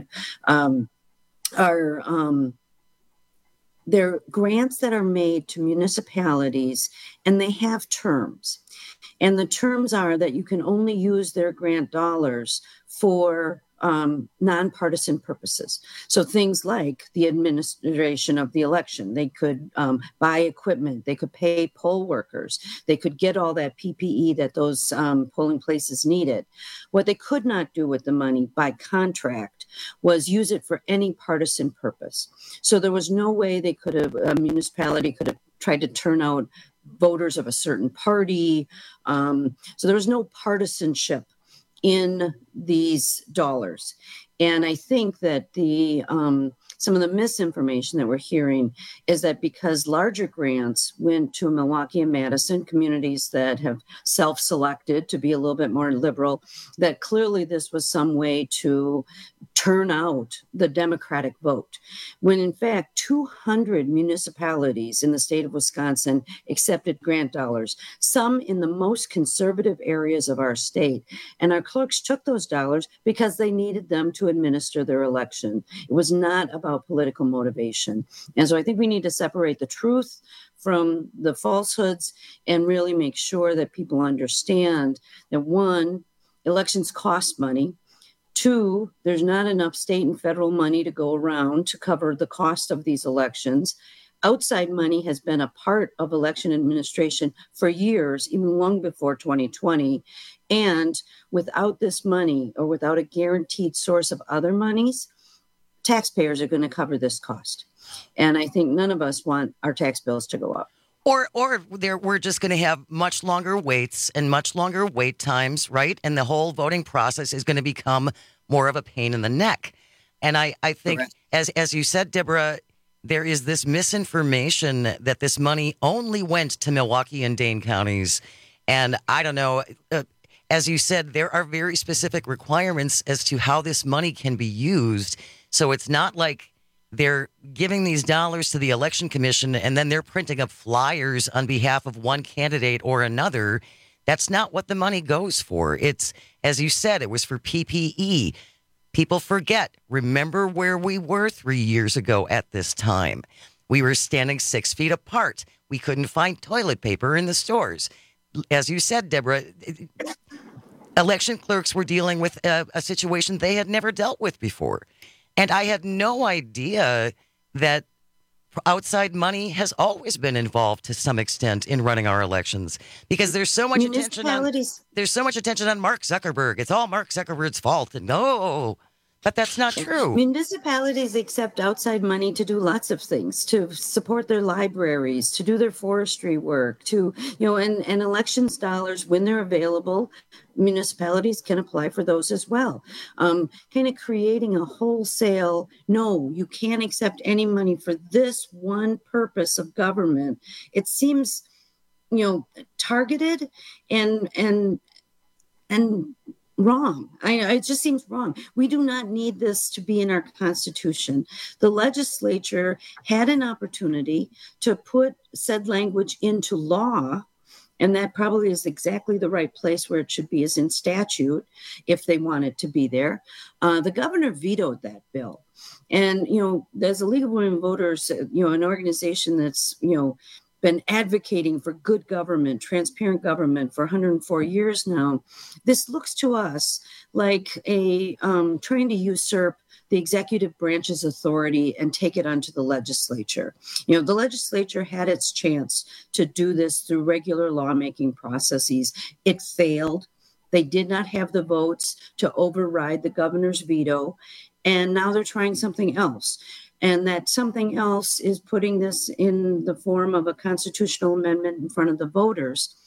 they're grants that are made to municipalities, and they have terms. And the terms are that you can only use their grant dollars for nonpartisan purposes. So things like the administration of the election, they could buy equipment, they could pay poll workers, they could get all that PPE that those polling places needed. What they could not do with the money by contract was use it for any partisan purpose. So there was no way a municipality could have tried to turn out voters of a certain party. So there was no partisanship in these dollars. And I think that some of the misinformation that we're hearing is that because larger grants went to Milwaukee and Madison, communities that have self-selected to be a little bit more liberal, that clearly this was some way to turn out the Democratic vote. When in fact, 200 municipalities in the state of Wisconsin accepted grant dollars, some in the most conservative areas of our state. And our clerks took those dollars because they needed them to administer their election. It was not about political motivation. And so I think we need to separate the truth from the falsehoods and really make sure that people understand that, one, elections cost money. Two, there's not enough state and federal money to go around to cover the cost of these elections. Outside money has been a part of election administration for years, even long before 2020. And without this money, or without a guaranteed source of other monies, taxpayers are going to cover this cost. And I think none of us want our tax bills to go up. Or we're just going to have much longer waits and much longer wait times, right? And the whole voting process is going to become more of a pain in the neck. And I think, as you said, Deborah, there is this misinformation that this money only went to Milwaukee and Dane counties. And I don't know, as you said, there are very specific requirements as to how this money can be used. So it's not like they're giving these dollars to the election commission and then they're printing up flyers on behalf of one candidate or another. That's not what the money goes for. It's, as you said, it was for PPE. People forget. Remember where we were 3 years ago at this time. We were standing 6 feet apart. We couldn't find toilet paper in the stores. As you said, Deborah, election clerks were dealing with a situation they had never dealt with before. And I had no idea that outside money has always been involved to some extent in running our elections, because there's so much attention on Mark Zuckerberg. It's all Mark Zuckerberg's fault. And no, but that's not true. Municipalities accept outside money to do lots of things, to support their libraries, to do their forestry work, to, and elections dollars, when they're available, municipalities can apply for those as well. Kind of creating a wholesale, no, you can't accept any money for this one purpose of government. It seems, targeted and wrong. It just seems wrong. We do not need this to be in our Constitution. The legislature had an opportunity to put said language into law, and that probably is exactly the right place where it should be, is in statute, if they want it to be there. The governor vetoed that bill. And, there's a League of Women Voters, an organization that's, been advocating for good government, transparent government for 104 years now. This looks to us like a trying to usurp the executive branch's authority and take it onto the legislature. The legislature had its chance to do this through regular lawmaking processes. It failed. They did not have the votes to override the governor's veto. And now they're trying something else. And that something else is putting this in the form of a constitutional amendment in front of the voters,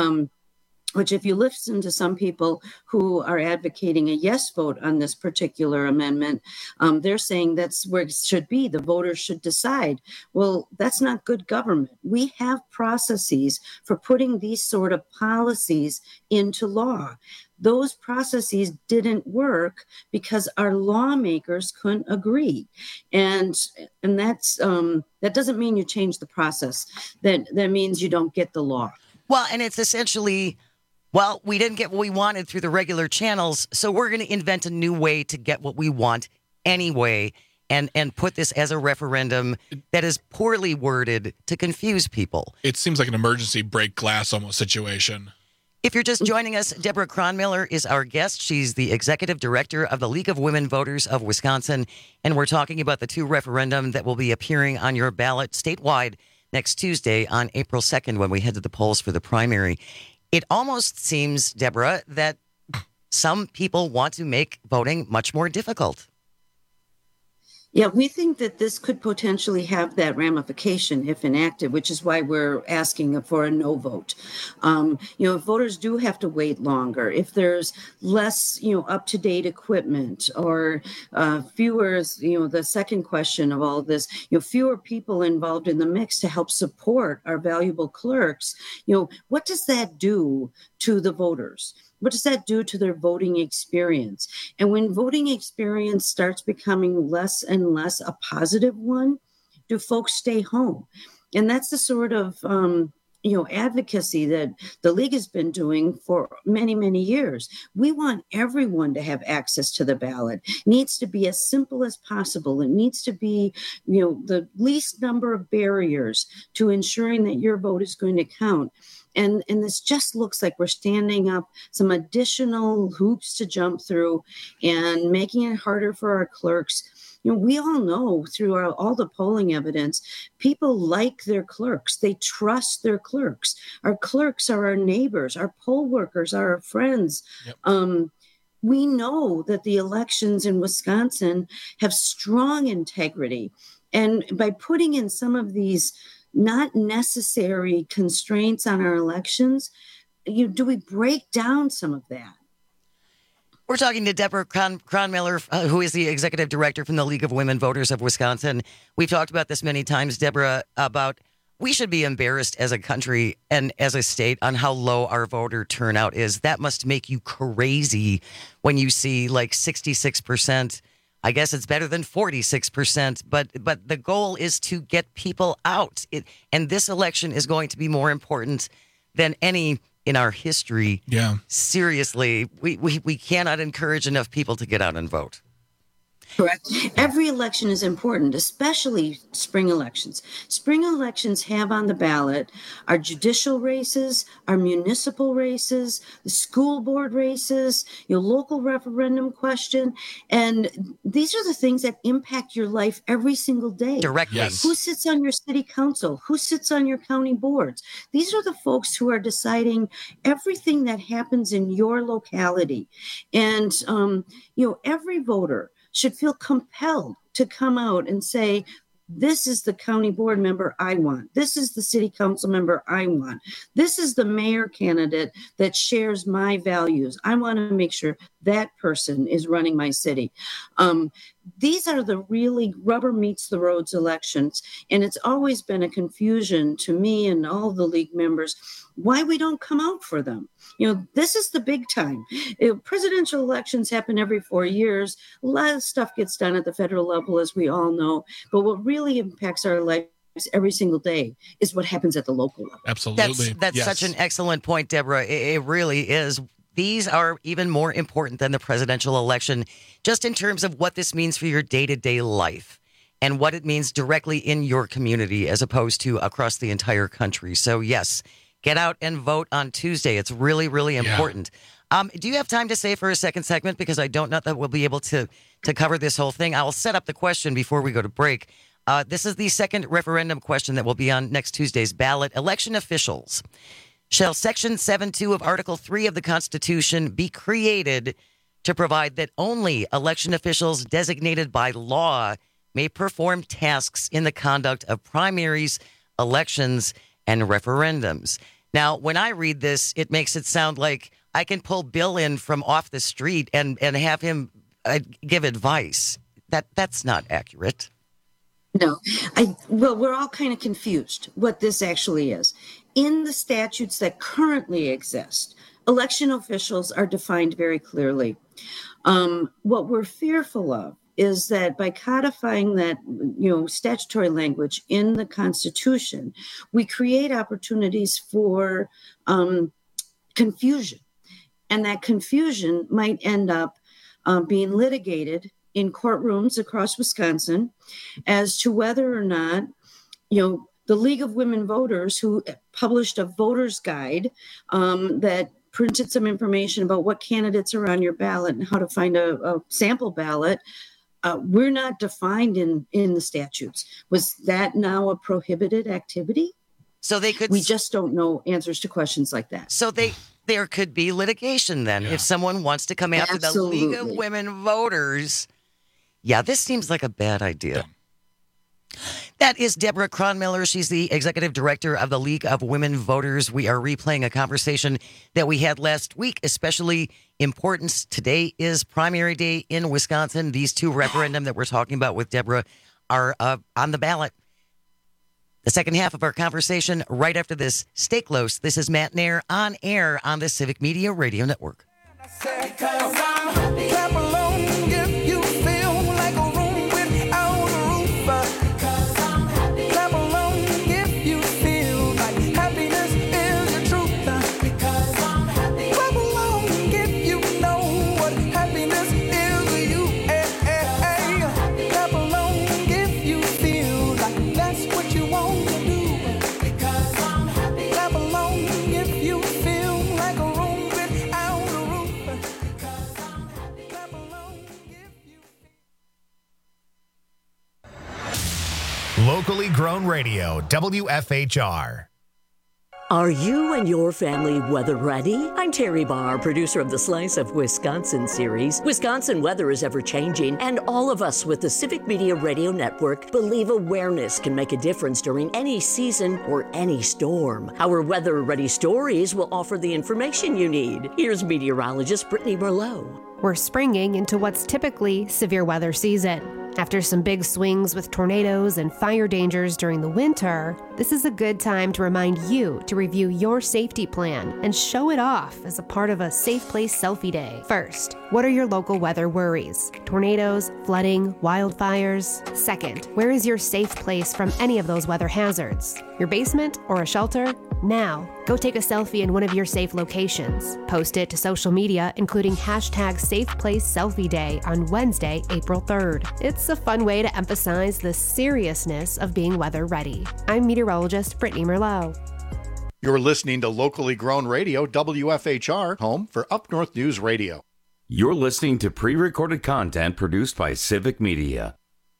which, if you listen to some people who are advocating a yes vote on this particular amendment, they're saying that's where it should be. The voters should decide. Well, that's not good government. We have processes for putting these sort of policies into law. Those processes didn't work because our lawmakers couldn't agree, and that's that doesn't mean you change the process. That means you don't get the law. Well, and it's essentially, we didn't get what we wanted through the regular channels, so we're going to invent a new way to get what we want anyway, and put this as a referendum that is poorly worded to confuse people. It seems like an emergency break glass almost situation. If you're just joining us, Deborah Cronmiller is our guest. She's the executive director of the League of Women Voters of Wisconsin, and we're talking about the two referendum that will be appearing on your ballot statewide next Tuesday on April 2nd when we head to the polls for the primary. It almost seems, Deborah, that some people want to make voting much more difficult. Yeah, we think that this could potentially have that ramification if enacted, which is why we're asking for a no vote. If voters do have to wait longer, if there's less, up-to-date equipment, or fewer, the second question of all this, fewer people involved in the mix to help support our valuable clerks, what does that do to the voters? What does that do to their voting experience? And when voting experience starts becoming less and less a positive one, do folks stay home? And that's the sort of, advocacy that the League has been doing for many, many years. We want everyone to have access to the ballot. It needs to be as simple as possible. It needs to be, the least number of barriers to ensuring that your vote is going to count. And this just looks like we're standing up some additional hoops to jump through and making it harder for our clerks. We all know through all the polling evidence, people like their clerks. They trust their clerks. Our clerks are our neighbors. Our poll workers are our friends. Yep. We know that the elections in Wisconsin have strong integrity. And by putting in some of these not necessary constraints on our elections, do we break down some of that? We're talking to Deborah Cronmiller, who is the executive director from the League of Women Voters of Wisconsin. We've talked about this many times, Deborah, about we should be embarrassed as a country and as a state on how low our voter turnout is. That must make you crazy when you see like 66%. I guess it's better than 46%, but the goal is to get people out. And this election is going to be more important than any in our history. Yeah. Seriously, we cannot encourage enough people to get out and vote. Correct. Every election is important, especially spring elections. Spring elections have on the ballot our judicial races, our municipal races, the school board races, your local referendum question. And these are the things that impact your life every single day. Directly. Yes. Who sits on your city council? Who sits on your county boards? These are the folks who are deciding everything that happens in your locality. And, every voter should feel compelled to come out and say, this is the county board member I want. This is the city council member I want. This is the mayor candidate that shares my values. I want to make sure that person is running my city. These are the really rubber meets the roads elections. And it's always been a confusion to me and all the league members why we don't come out for them. This is the big time. Presidential elections happen every 4 years. A lot of stuff gets done at the federal level, as we all know. But what really impacts our lives every single day is what happens at the local level. Absolutely. That's yes. Such an excellent point, Deborah. It really is. These are even more important than the presidential election, just in terms of what this means for your day-to-day life and what it means directly in your community as opposed to across the entire country. So, yes, get out and vote on Tuesday. It's really, really important. Yeah. Do you have time to stay for a second segment? Because I don't know that we'll be able to cover this whole thing. I'll set up the question before we go to break. This is the second referendum question that will be on next Tuesday's ballot. Election officials. Shall Section 7.2 of Article 3 of the Constitution be created to provide that only election officials designated by law may perform tasks in the conduct of primaries, elections, and referendums? Now, when I read this, it makes it sound like I can pull Bill in from off the street and have him give advice. That's not accurate. No, we're all kind of confused what this actually is. In the statutes that currently exist, election officials are defined very clearly. What we're fearful of is that by codifying that, statutory language in the Constitution, we create opportunities for confusion. And that confusion might end up being litigated in courtrooms across Wisconsin as to whether or not, the League of Women Voters, who published a voter's guide that printed some information about what candidates are on your ballot and how to find a sample ballot, we're not defined in the statutes. Was that now a prohibited activity? So they could. We just don't know answers to questions like that. So there could be litigation then if someone wants to come after the League of Women Voters. Yeah, this seems like a bad idea. Yeah. That is Deborah Cronmiller. She's the executive director of the League of Women Voters. We are replaying a conversation that we had last week, especially importance. Today is primary day in Wisconsin. These two referendum that we're talking about with Deborah are on the ballot. The second half of our conversation right after this. Stay close. This is Matt Nair on air on the Civic Media Radio Network. Clap along if Locally grown radio, WFHR. Are you and your family weather ready? I'm Terry Barr, producer of the Slice of Wisconsin series. Wisconsin weather is ever changing, and all of us with the Civic Media Radio Network believe awareness can make a difference during any season or any storm. Our Weather Ready stories will offer the information you need. Here's meteorologist Brittany Merlot. We're springing into what's typically severe weather season. After some big swings with tornadoes and fire dangers during the winter, this is a good time to remind you to review your safety plan and show it off as a part of a Safe Place Selfie Day. First, what are your local weather worries? Tornadoes, flooding, wildfires? Second, where is your safe place from any of those weather hazards? Your basement or a shelter? Now, go take a selfie in one of your safe locations. Post it to social media, including hashtag SafePlaceSelfieDay on Wednesday, April 3rd. It's a fun way to emphasize the seriousness of being weather ready. I'm meteorologist Brittany Merlot. You're listening to Locally Grown Radio, WFHR, home for Up North News Radio. You're listening to pre-recorded content produced by Civic Media.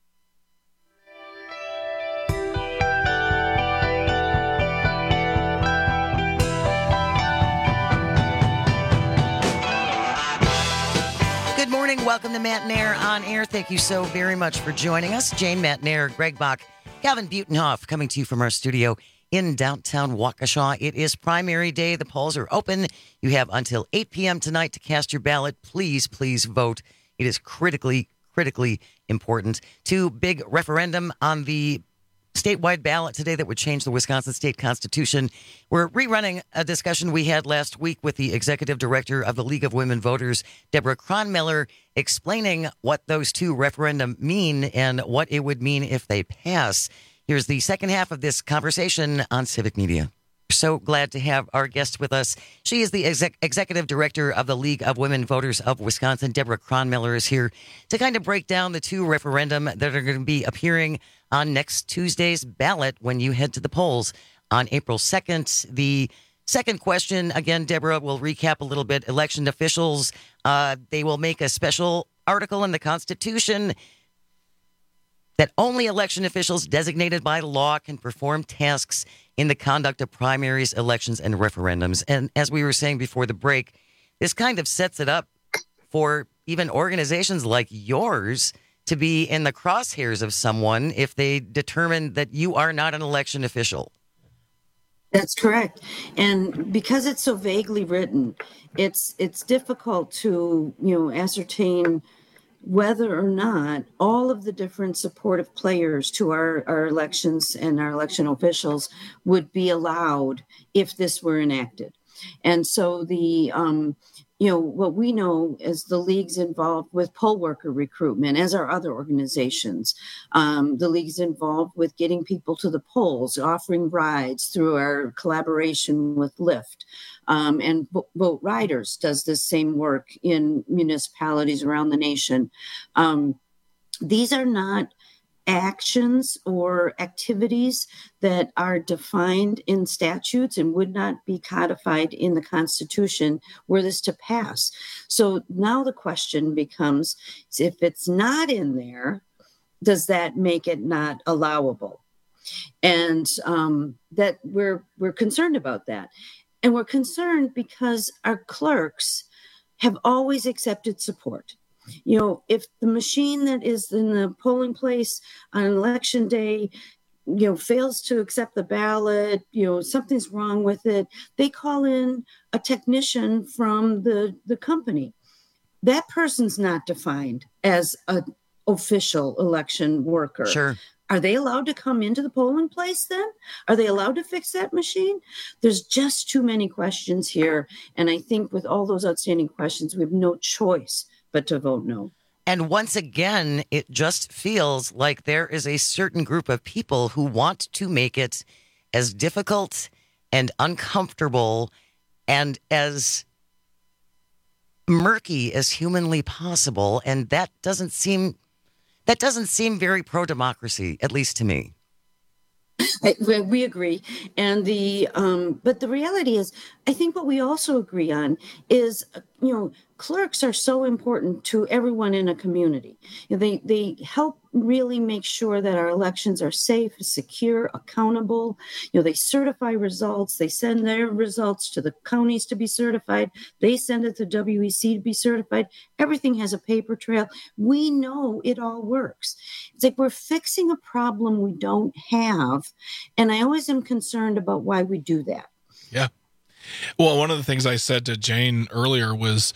Good morning. Welcome to Matt Nair on Air. Thank you so very much for joining us. Jane Matt Nair, Greg Bach, Calvin Butenhoff coming to you from our studio in downtown Waukesha. It is primary day. The polls are open. You have until 8 p.m. tonight to cast your ballot. Please, please vote. It is critically important. Two big referendum on the statewide ballot today that would change the Wisconsin state constitution. We're rerunning a discussion we had last week with the executive director of the League of Women Voters, Deborah Cronmiller, explaining what those two referendum mean and what it would mean if they pass. Here's the second half of this conversation on Civic Media. So glad to have our guest with us. She is the executive director of the League of Women Voters of Wisconsin. Deborah Cronmiller is here to kind of break down the two referendum that are going to be appearing on next Tuesday's ballot when you head to the polls on April 2nd. The second question, again, Deborah will recap a little bit. Election officials, they will make a special article in the Constitution that only election officials designated by law can perform tasks in the conduct of primaries, elections, and referendums. And as we were saying before the break, this kind of sets it up for even organizations like yours to be in the crosshairs of someone if they determine that you are not an election official. That's correct. And because it's so vaguely written, it's difficult to, ascertain whether or not all of the different supportive players to our elections and our election officials would be allowed if this were enacted. And so what we know is the league's involved with poll worker recruitment, as are other organizations. The league's involved with getting people to the polls, offering rides through our collaboration with Lyft. And Vote Riders does this same work in municipalities around the nation. These are not actions or activities that are defined in statutes and would not be codified in the Constitution were this to pass. So now the question becomes, if it's not in there, does that make it not allowable? And that we're concerned about that. And we're concerned because our clerks have always accepted support. If the machine that is in the polling place on election day, fails to accept the ballot, something's wrong with it, they call in a technician from the company. That person's not defined as an official election worker. Sure. Are they allowed to come into the polling place then? Are they allowed to fix that machine? There's just too many questions here. And I think with all those outstanding questions, we have no choice but to vote no. And once again, it just feels like there is a certain group of people who want to make it as difficult and uncomfortable and as murky as humanly possible. And that doesn't seem very pro-democracy, at least to me. We agree. And but the reality is, I think what we also agree on is, clerks are so important to everyone in a community. They help really make sure that our elections are safe, secure, accountable. They certify results. They send their results to the counties to be certified. They send it to WEC to be certified. Everything has a paper trail. We know it all works. It's like we're fixing a problem we don't have. And I always am concerned about why we do that. Yeah. Well, one of the things I said to Jane earlier was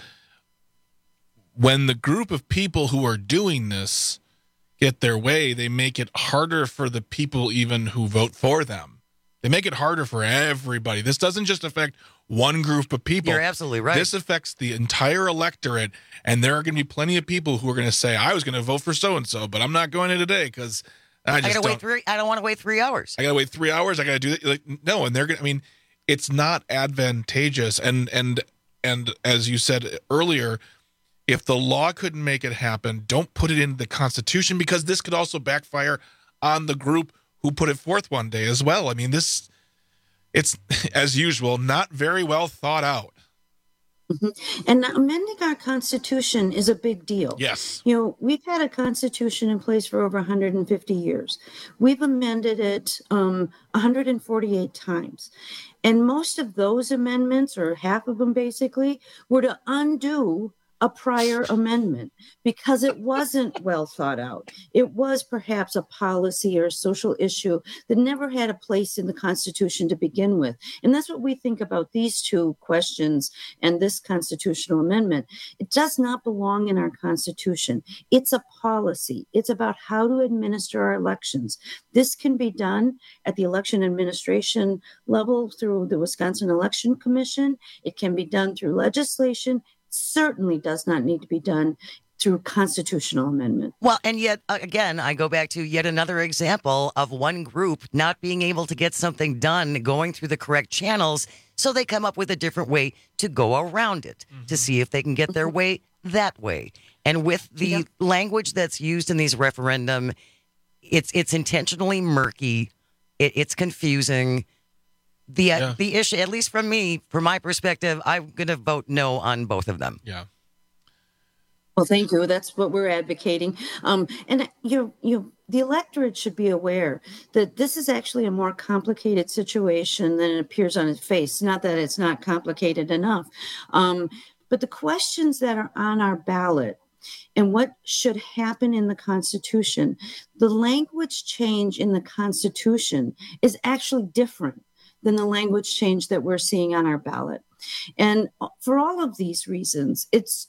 when the group of people who are doing this get their way, they make it harder for the people even who vote for them. They make it harder for everybody. This doesn't just affect one group of people. You're absolutely right. This affects the entire electorate, and there are going to be plenty of people who are going to say, I was going to vote for so-and-so, but I'm not going in today because I don't want to wait 3 hours. I got to wait 3 hours. I got to do that. No, and they're going to, it's not advantageous. And as you said earlier, if the law couldn't make it happen, don't put it in the Constitution, because this could also backfire on the group who put it forth one day as well. It's, as usual, not very well thought out. Mm-hmm. And amending our Constitution is a big deal. Yes. We've had a Constitution in place for over 150 years. We've amended it 148 times. And most of those amendments, or half of them basically, were to undo a prior amendment because it wasn't well thought out. It was perhaps a policy or a social issue that never had a place in the Constitution to begin with. And that's what we think about these two questions and this constitutional amendment. It does not belong in our Constitution. It's a policy. It's about how to administer our elections. This can be done at the election administration level through the Wisconsin Election Commission. It can be done through legislation. Certainly does not need to be done through constitutional amendment. Well, and yet, again, I go back to yet another example of one group not being able to get something done going through the correct channels, so they come up with a different way to go around it, to see if they can get their way that way. And with the language that's used in these referendum, it's intentionally murky, it's confusing. The issue, at least from my perspective, I'm going to vote no on both of them. Yeah. Well, thank you. That's what we're advocating. And the electorate should be aware that this is actually a more complicated situation than it appears on its face. Not that it's not complicated enough, but the questions that are on our ballot and what should happen in the Constitution, the language change in the Constitution is actually different than the language change that we're seeing on our ballot. And for all of these reasons, it's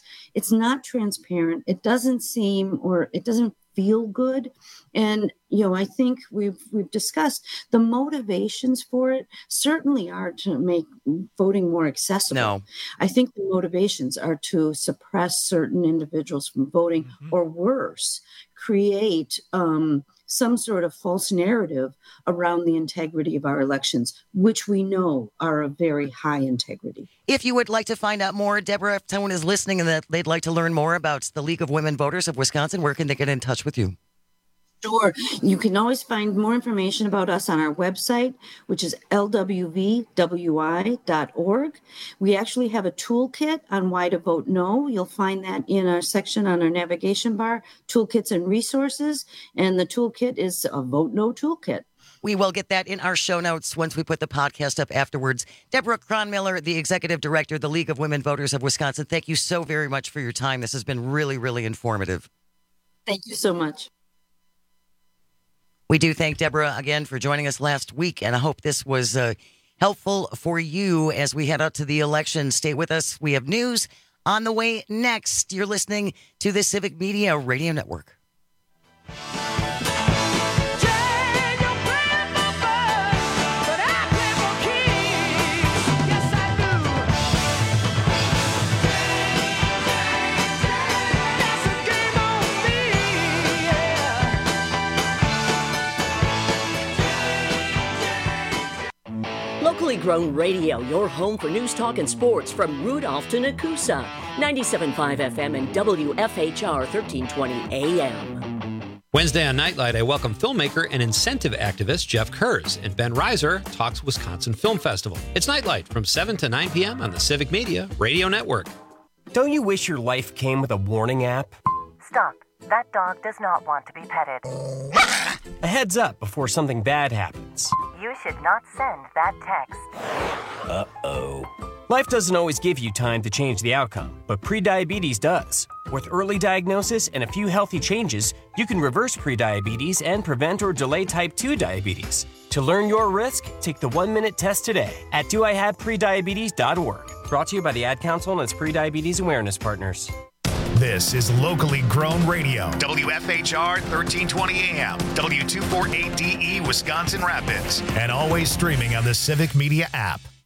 not transparent. It doesn't seem, or it doesn't feel good. And, I think we've discussed the motivations for it certainly are to make voting more accessible. No. I think the motivations are to suppress certain individuals from voting, or worse, create some sort of false narrative around the integrity of our elections, which we know are of very high integrity. If you would like to find out more, Deborah, if someone is listening and that they'd like to learn more about the League of Women Voters of Wisconsin, where can they get in touch with you? Sure. You can always find more information about us on our website, which is lwvwi.org. We actually have a toolkit on why to vote no. You'll find that in our section on our navigation bar, toolkits and resources. And the toolkit is a Vote No toolkit. We will get that in our show notes once we put the podcast up afterwards. Deborah Cronmiller, the Executive Director of the League of Women Voters of Wisconsin, thank you so very much for your time. This has been really, really informative. Thank you so much. We do thank Deborah again for joining us last week, and I hope this was helpful for you as we head out to the election. Stay with us. We have news on the way next. You're listening to the Civic Media Radio Network. Locally grown radio, your home for news, talk, and sports from Rudolph to Nakusa. 97.5 FM and WFHR 1320 AM. Wednesday on Nightlight, I welcome filmmaker and incentive activist Jeff Kurz, and Ben Reiser talks Wisconsin Film Festival. It's Nightlight from 7 to 9 p.m. on the Civic Media Radio Network. Don't you wish your life came with a warning app? Stop. That dog does not want to be petted. A heads up before something bad happens. You should not send that text. Uh-oh. Life doesn't always give you time to change the outcome, but prediabetes does. With early diagnosis and a few healthy changes, you can reverse prediabetes and prevent or delay type 2 diabetes. To learn your risk, take the 1-minute test today at doihaveprediabetes.org. Brought to you by the Ad Council and its prediabetes awareness partners. This is locally grown radio. WFHR 1320 AM, W248DE Wisconsin Rapids, and always streaming on the Civic Media app.